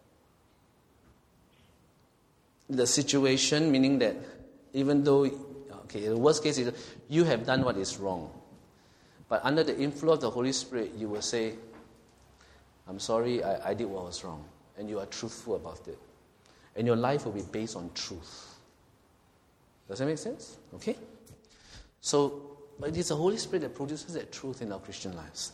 the situation, meaning that even though, the worst case is you have done what is wrong. But under the influence of the Holy Spirit, you will say, I'm sorry, I did what was wrong. And you are truthful about it. And your life will be based on truth. Does that make sense? Okay? So, but it is the Holy Spirit that produces that truth in our Christian lives.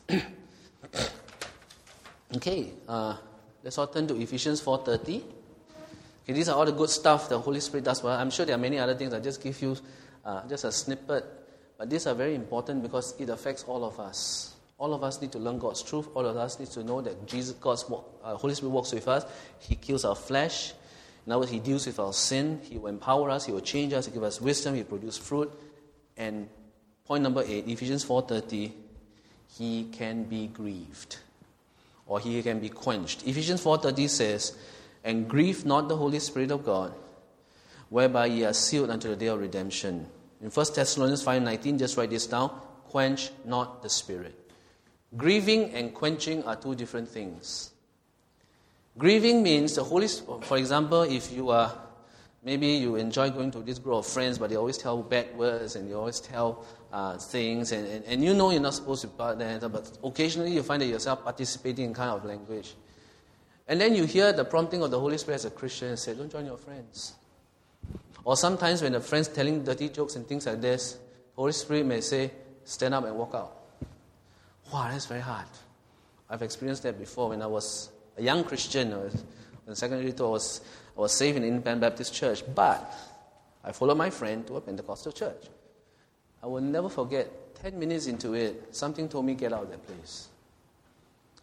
Okay, let's all turn to Ephesians 4:30. Okay, these are all the good stuff the Holy Spirit does. Well, I'm sure there are many other things. I'll just give you just a snippet. But these are very important because it affects all of us. All of us need to learn God's truth. All of us need to know that Holy Spirit walks with us. He kills our flesh. In other words, He deals with our sin. He will empower us. He will change us. He will give us wisdom. He will produce fruit. And point number 8, Ephesians 4:30, He can be grieved. Or He can be quenched. Ephesians 4:30 says, and grieve not the Holy Spirit of God, whereby ye are sealed unto the day of redemption. In 1 Thessalonians 5:19, just write this down, quench not the Spirit. Grieving and quenching are two different things. Grieving means the Holy Spirit, for example, if you are, maybe you enjoy going to this group of friends, but they always tell bad words and you always tell things, and you know you're not supposed to part there, but occasionally you find that yourself participating in kind of language. And then you hear the prompting of the Holy Spirit as a Christian and say, don't join your friends. Or sometimes when the friend's telling dirty jokes and things like this, the Holy Spirit may say, stand up and walk out. Wow, that's very hard. I've experienced that before when I was a young Christian. In secondary two, I was saved in an independent Baptist church, but I followed my friend to a Pentecostal church. I will never forget, 10 minutes into it, something told me, get out of that place.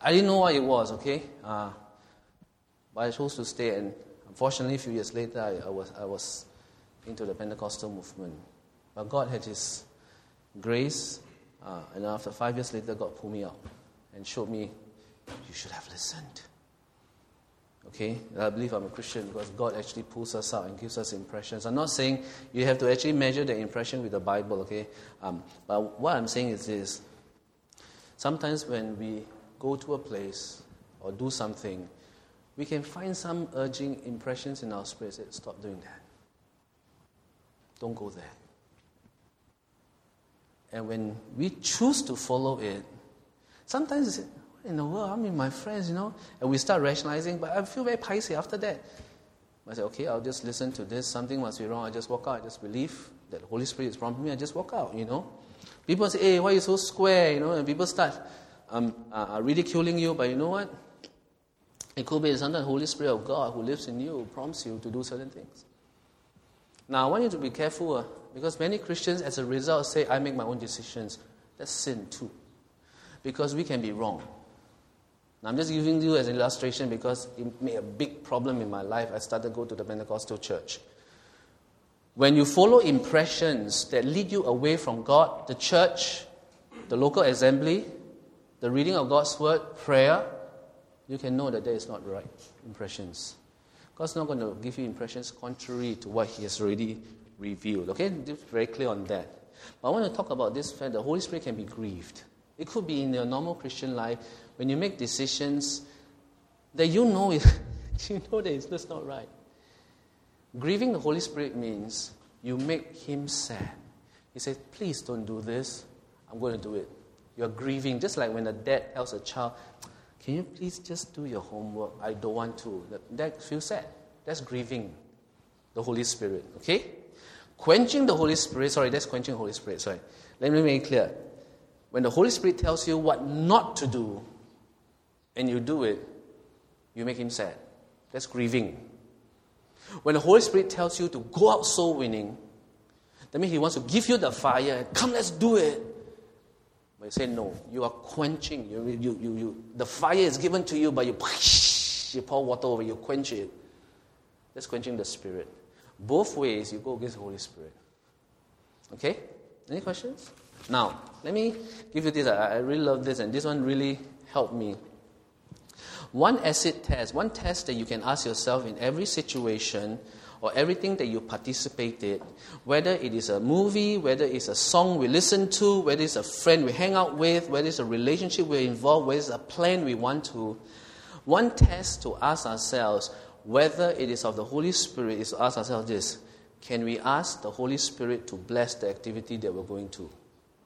I didn't know what it was, okay? But I chose to stay, and unfortunately, a few years later, I was into the Pentecostal movement. But God had His grace, and after 5 years later, God pulled me out and showed me, you should have listened. Okay? And I believe I'm a Christian because God actually pulls us out and gives us impressions. I'm not saying you have to actually measure the impression with the Bible, okay? But what I'm saying is this. Sometimes when we go to a place or do something, we can find some urging impressions in our spirit. Say, stop doing that. Don't go there. And when we choose to follow it, sometimes we say, what in the world? I mean, my friends, and we start rationalizing, but I feel very paiseh after that. I say, okay, I'll just listen to this. Something must be wrong. I just walk out. I just believe that the Holy Spirit is prompting me. I just walk out, People say, hey, why are you so square, and people start ridiculing you, but you know what? It could be sometimes the Holy Spirit of God who lives in you prompts you to do certain things. Now, I want you to be careful because many Christians, as a result, say, I make my own decisions. That's sin too. Because we can be wrong. Now, I'm just giving you as an illustration because it made a big problem in my life. I started to go to the Pentecostal church. When you follow impressions that lead you away from God, the church, the local assembly, the reading of God's word, prayer, you can know that is not the right impressions. God's not going to give you impressions contrary to what He has already revealed. Okay? Very clear on that. But I want to talk about this fact the Holy Spirit can be grieved. It could be in your normal Christian life when you make decisions that you know that it's just not right. Grieving the Holy Spirit means you make Him sad. He says, please don't do this. I'm going to do it. You're grieving. Just like when a dad tells a child, can you please just do your homework? I don't want to. That feels sad. That's grieving the Holy Spirit. Okay? Quenching the Holy Spirit. That's quenching the Holy Spirit. Let me make it clear. When the Holy Spirit tells you what not to do, and you do it, you make Him sad. That's grieving. When the Holy Spirit tells you to go out soul winning, that means He wants to give you the fire. Come, let's do it. But you say no. You are quenching. The fire is given to you, but you pour water over. You quench it. That's quenching the Spirit. Both ways you go against the Holy Spirit. Okay? Any questions? Now, let me give you this. I really love this, and this one really helped me. One acid test, one test that you can ask yourself in every situation or everything that you participated, whether it is a movie, whether it's a song we listen to, whether it's a friend we hang out with, whether it's a relationship we're involved with, whether it's a plan we want to, one test to ask ourselves whether it is of the Holy Spirit is to ask ourselves this: can we ask the Holy Spirit to bless the activity that we're going to?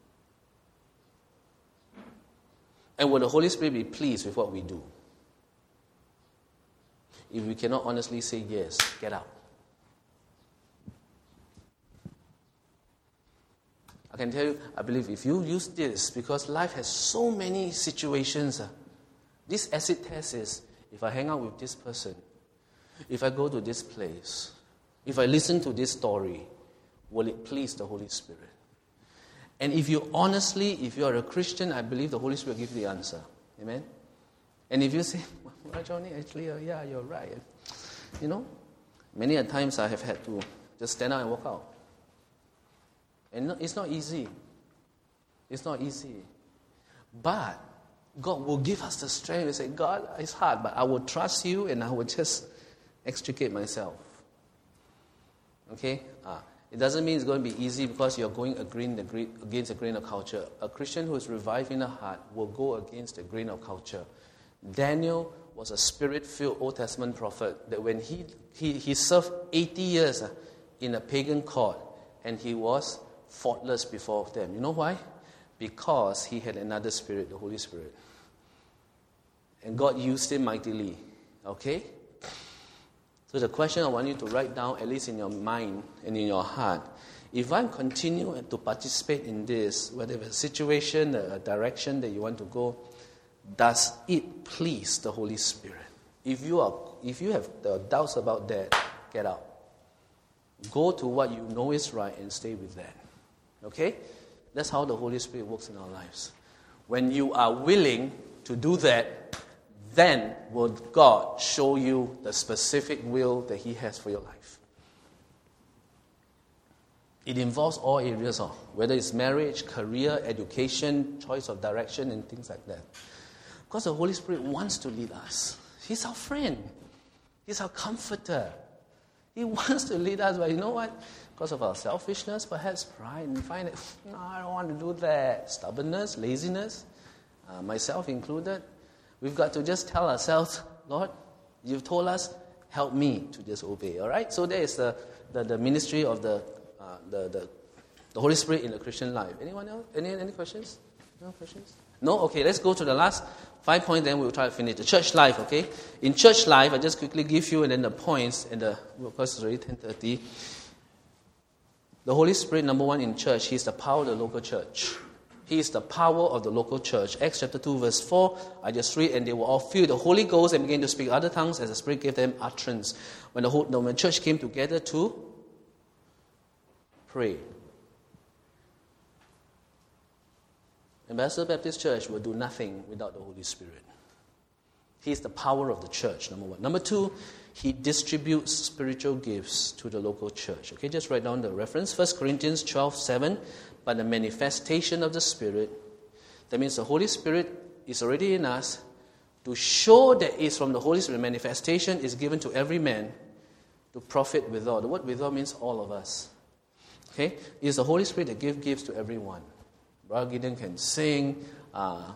And will the Holy Spirit be pleased with what we do? If we cannot honestly say yes, get out. I can tell you, I believe if you use this, because life has so many situations, this acid test is, if I hang out with this person, if I go to this place, if I listen to this story, will it please the Holy Spirit? And if you are a Christian, I believe the Holy Spirit will give you the answer. Amen? And if you say, well, Johnny, actually, yeah, you're right. Many a times I have had to just stand out and walk out. And it's not easy. It's not easy. But God will give us the strength to say, God, it's hard, but I will trust you and I will just extricate myself. Okay? It doesn't mean it's going to be easy because you're going against the grain of culture. A Christian who is revived in the heart will go against the grain of culture. Daniel was a spirit-filled Old Testament prophet that when he served 80 years in a pagan court and he was faultless before them. You know why? Because he had another spirit, the Holy Spirit. And God used him mightily. Okay? So the question I want you to write down, at least in your mind and in your heart, if I continue to participate in this, whether it's a situation, a direction that you want to go, does it please the Holy Spirit? If you have doubts about that, get out. Go to what you know is right and stay with that. Okay? That's how the Holy Spirit works in our lives. When you are willing to do that, then will God show you the specific will that He has for your life. It involves all areas, whether it's marriage, career, education, choice of direction, and things like that. Because the Holy Spirit wants to lead us. He's our friend. He's our comforter. He wants to lead us, but you know what? Because of our selfishness, perhaps pride, and find that, no, I don't want to do that. Stubbornness, laziness, myself included. We've got to just tell ourselves, Lord, you've told us, help me to just obey. All right? So there is the ministry of the Holy Spirit in the Christian life. Anyone else? Any questions? No questions? No? Okay, let's go to the last 5 points, then we'll try to finish. The church life, okay? In church life, I just quickly give you and then the points, and of course it's already 10:30. The Holy Spirit, number one, in church, He's the power of the local church. He is the power of the local church. Acts chapter 2, verse 4, I just read, and they were all filled with the Holy Ghost and began to speak other tongues as the Spirit gave them utterance. When the church came together to pray. Ambassador Baptist Church will do nothing without the Holy Spirit. He is the power of the church, number one. Number two, He distributes spiritual gifts to the local church. Okay, just write down the reference. 1 Corinthians 12:7. By the manifestation of the Spirit. That means the Holy Spirit is already in us. To show that it's from the Holy Spirit, manifestation is given to every man to profit withal. The word withal means all of us. Okay? It is the Holy Spirit that gives gifts to everyone. Brother Gideon can sing. Brother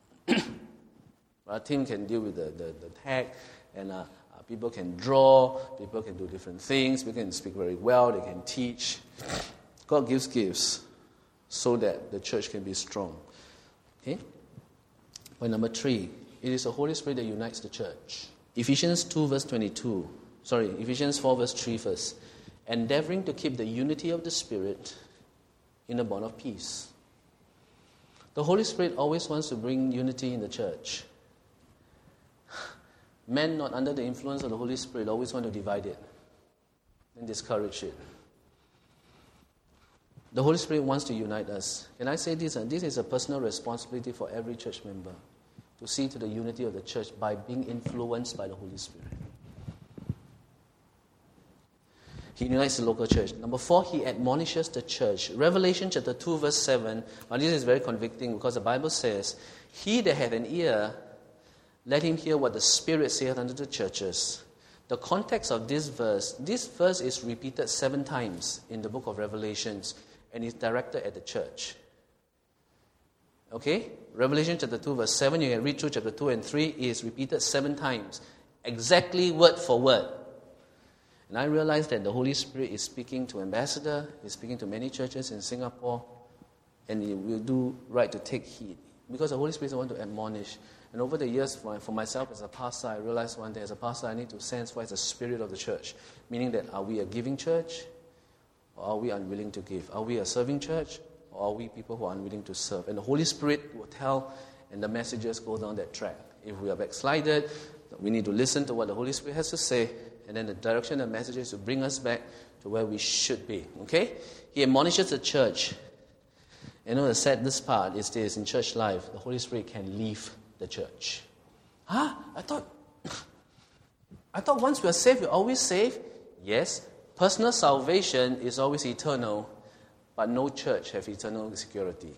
Tim can deal with the tag. And people can draw. People can do different things. People can speak very well. They can teach. God gives gifts so that the church can be strong. Okay? Point number 3. It is the Holy Spirit that unites the church. Ephesians 4 verse 3 first. Endeavoring to keep the unity of the Spirit in a bond of peace. The Holy Spirit always wants to bring unity in the church. Men not under the influence of the Holy Spirit always want to divide it and discourage it. The Holy Spirit wants to unite us. Can I say this? And this is a personal responsibility for every church member to see to the unity of the church by being influenced by the Holy Spirit. He unites the local church. Number 4, He admonishes the church. Revelation chapter 2 verse 7. Now this is very convicting because the Bible says, He that hath an ear, let him hear what the Spirit saith unto the churches. The context of this verse is repeated 7 times in the book of Revelations. And is directed at the church. Okay? Revelation chapter 2 verse 7, you can read through chapter 2 and 3, is repeated 7 times. Exactly word for word. And I realized that the Holy Spirit is speaking to Ambassador, He's speaking to many churches in Singapore, and He will do right to take heed. Because the Holy Spirit wants to admonish. And over the years, for myself as a pastor, I realized one day as a pastor, I need to sense what is the spirit of the church. Meaning that, are we a giving church? Or are we unwilling to give? Are we a serving church? Or are we people who are unwilling to serve? And the Holy Spirit will tell, and the messages go down that track. If we are backslided, we need to listen to what the Holy Spirit has to say, and then the direction of the messages to bring us back to where we should be. Okay? He admonishes the church. You know, the saddest part is this, in church life, the Holy Spirit can leave the church. I thought once we are saved, we're always saved. Yes. Personal salvation is always eternal, but no church has eternal security.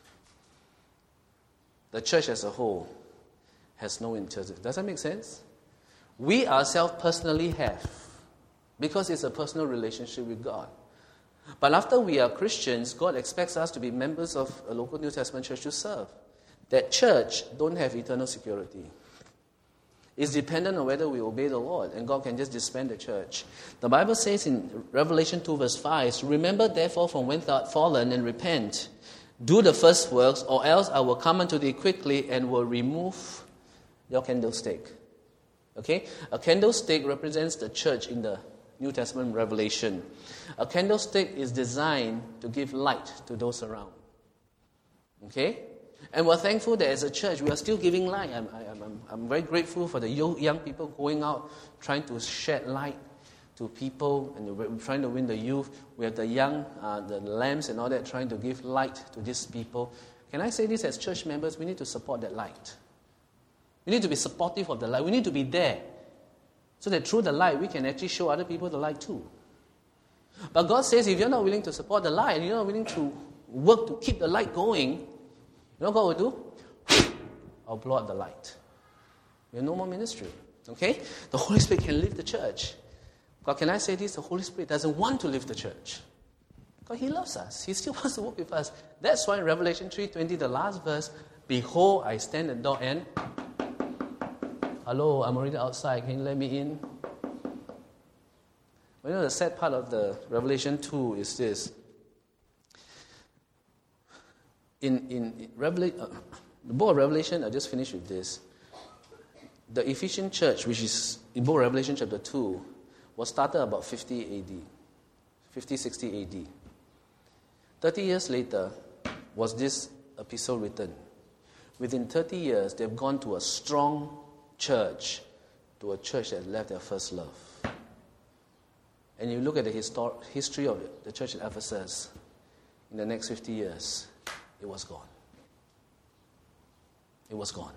The church as a whole has no interest. Does that make sense? We ourselves personally have, because it's a personal relationship with God. But after we are Christians, God expects us to be members of a local New Testament church to serve. That church don't have eternal security. It's dependent on whether we obey the Lord, and God can just disband the church. The Bible says in Revelation 2 verse 5, remember therefore from whence thou art fallen, and repent. Do the first works, or else I will come unto thee quickly, and will remove your candlestick. Okay? A candlestick represents the church in the New Testament Revelation. A candlestick is designed to give light to those around. Okay? And we're thankful that as a church, we are still giving light. I'm very grateful for the young people going out, trying to shed light to people, and we're trying to win the youth. We have the young, the lamps and all that, trying to give light to these people. Can I say this as church members? We need to support that light. We need to be supportive of the light. We need to be there so that through the light we can actually show other people the light too. But God says if you're not willing to support the light and you're not willing to work to keep the light going, you know what God will do? I'll blow out the light. We have no more ministry. Okay? The Holy Spirit can lift the church. God, can I say this? The Holy Spirit doesn't want to lift the church. God, He loves us. He still wants to work with us. That's why in Revelation 3:20, the last verse, behold, I stand at the door and, hello, I'm already outside. Can you let me in? Well, you know, the sad part of the Revelation 2 is this. In the book of Revelation, I just finished with this. The Ephesian church, which is in book of Revelation chapter 2, was started about 50 AD. 50, 60 AD. 30 years later was this epistle written. Within 30 years, they've gone to a strong church, to a church that left their first love. And you look at the history of the church at Ephesus, in the next 50 years, it was gone. It was gone.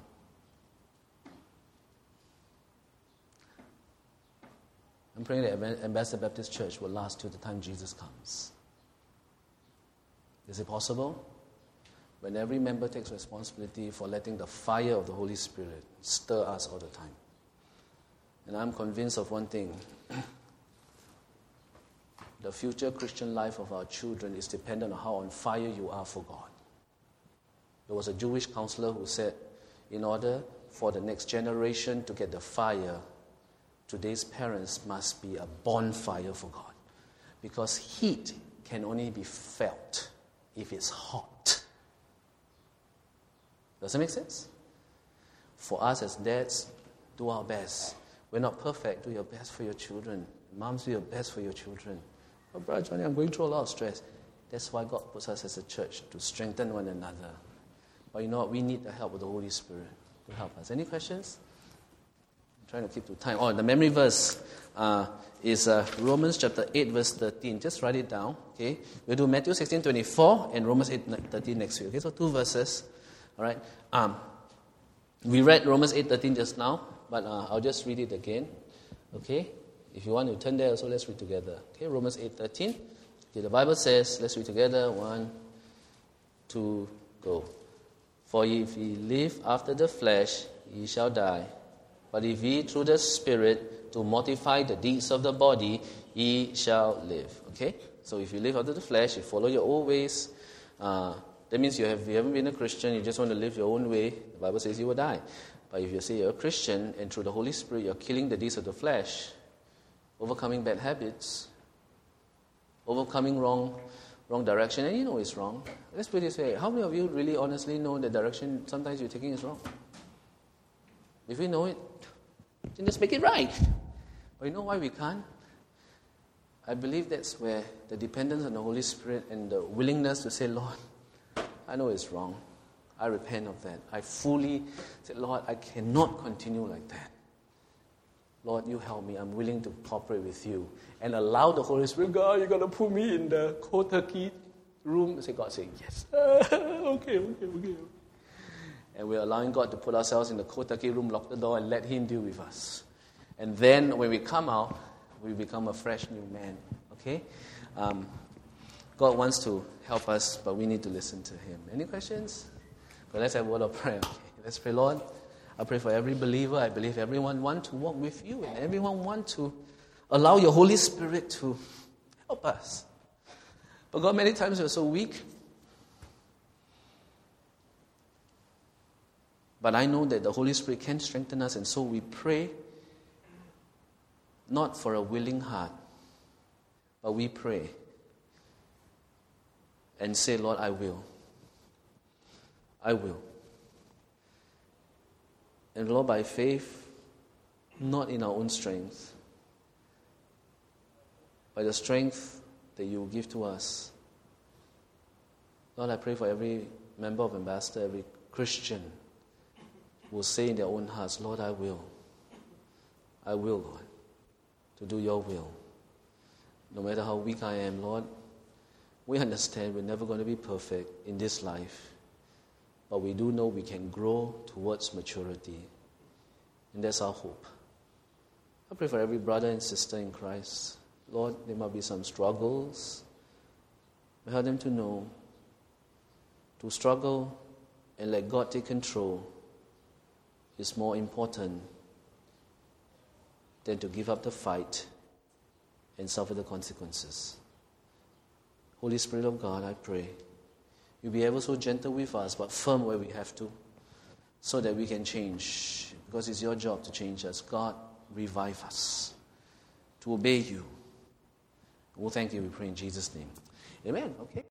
I'm praying that Ambassador Baptist Church will last till the time Jesus comes. Is it possible? When every member takes responsibility for letting the fire of the Holy Spirit stir us all the time. And I'm convinced of one thing. The future Christian life of our children is dependent on how on fire you are for God. There was a Jewish counselor who said, in order for the next generation to get the fire, today's parents must be a bonfire for God. Because heat can only be felt if it's hot. Does that make sense? For us as dads, do our best. We're not perfect. Do your best for your children. Moms, do your best for your children. Oh, Brother Johnny, I'm going through a lot of stress. That's why God puts us as a church, to strengthen one another. But you know what? We need the help of the Holy Spirit to help us. Any questions? I'm trying to keep to time. Oh, the memory verse is Romans chapter 8, verse 13. Just write it down. Okay, we'll do Matthew 16:24 and Romans 8:13 next week. Okay, so 2 verses. All right. We read Romans 8:13 just now, but I'll just read it again. Okay. If you want to turn there, also let's read together. Okay, Romans 8:13. Okay, the Bible says, let's read together. 1, 2, go. For if ye live after the flesh, ye shall die. But if ye through the Spirit to mortify the deeds of the body, ye shall live. Okay? So if you live after the flesh, you follow your old ways, that means you haven't been a Christian, you just want to live your own way, the Bible says you will die. But if you say you're a Christian and through the Holy Spirit you're killing the deeds of the flesh, overcoming bad habits, overcoming wrong direction, and you know it's wrong. Let's put it this way. How many of you really honestly know the direction sometimes you're taking is wrong? If we know it, then just make it right. But you know why we can't? I believe that's where the dependence on the Holy Spirit and the willingness to say, Lord, I know it's wrong. I repent of that. I fully say, Lord, I cannot continue like that. Lord, you help me. I'm willing to cooperate with you. And allow the Holy Spirit, God, you're going to put me in the cold turkey room. God say, yes. Okay. And we're allowing God to put ourselves in the cold turkey room, lock the door, and let Him deal with us. And then when we come out, we become a fresh new man. Okay? God wants to help us, but we need to listen to Him. Any questions? Well, let's have a word of prayer. Okay. Let's pray, Lord. I pray for every believer. I believe everyone wants to walk with you, and everyone wants to allow your Holy Spirit to help us. But God, many times we're so weak. But I know that the Holy Spirit can strengthen us, and so we pray not for a willing heart, but we pray and say, Lord, I will. I will. And Lord, by faith, not in our own strength, by the strength that you will give to us. Lord, I pray for every member of Ambassador, every Christian who will say in their own hearts, Lord, I will. I will, Lord, to do your will. No matter how weak I am, Lord, we understand we're never going to be perfect in this life. But we do know we can grow towards maturity. And that's our hope. I pray for every brother and sister in Christ. Lord, there might be some struggles. Help them to know to struggle and let God take control is more important than to give up the fight and suffer the consequences. Holy Spirit of God, I pray, you be ever so gentle with us, but firm where we have to, so that we can change. Because it's your job to change us. God, revive us to obey you. We'll thank you, we pray in Jesus' name. Amen. Okay.